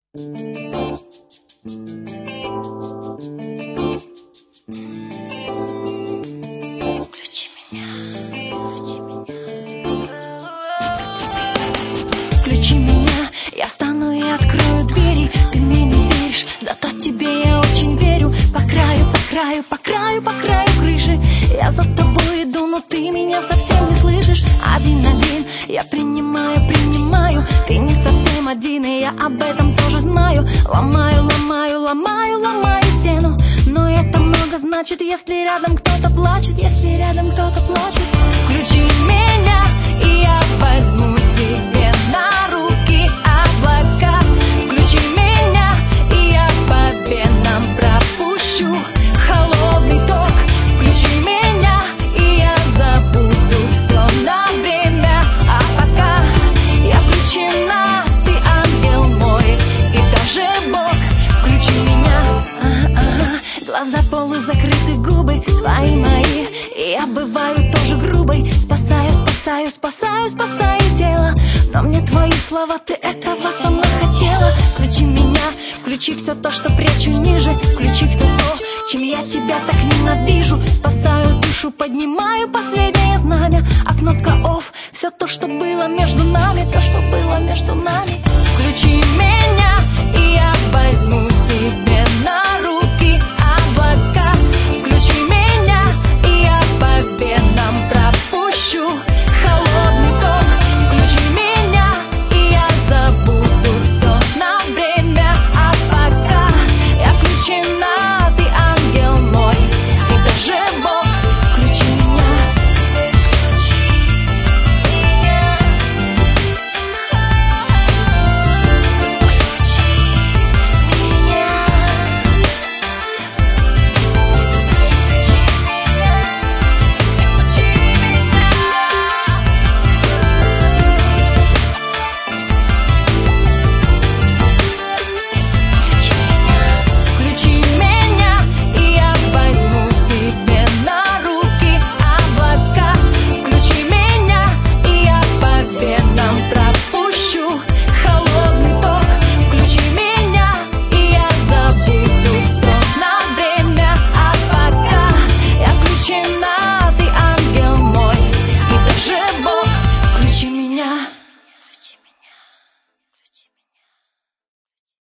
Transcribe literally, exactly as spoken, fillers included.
Включи меня, включи меня, я встану и открою двери. Ты мне не веришь, зато тебе я очень верю. По краю, по краю, по краю, по краю крыши я за тобой иду, но ты меня совсем не слышишь. Один-один я принимаю, принимаю. Ты не совсем один, и я об этом тоже знаю. Ломаю, ломаю, ломаю, ломаю стену, но это много значит, если рядом кто-то плачет, если рядом кто-то плачет. Включи меня, и я возьму себе на руки облака. Включи меня, и я по венам пропущу холодный ток. Включи меня, и я забуду все на время. А пока я включена, ты ангел мой и даже Бог. Включи меня, а-а-а. Глаза полузакрыты, губы твои мои, и я бываю тоже грубой. Спасаю, спасаю, спасаю, спасаю тело, но мне твои слова, ты этого сама хотела. Включи меня, включи все то, что прячу ниже. Включи все то, чем я тебя так ненавижу. Спасаю душу, поднимаю последнее знамя. А кнопка off, все то, что было между нами, то, что было между нами. Включи меня.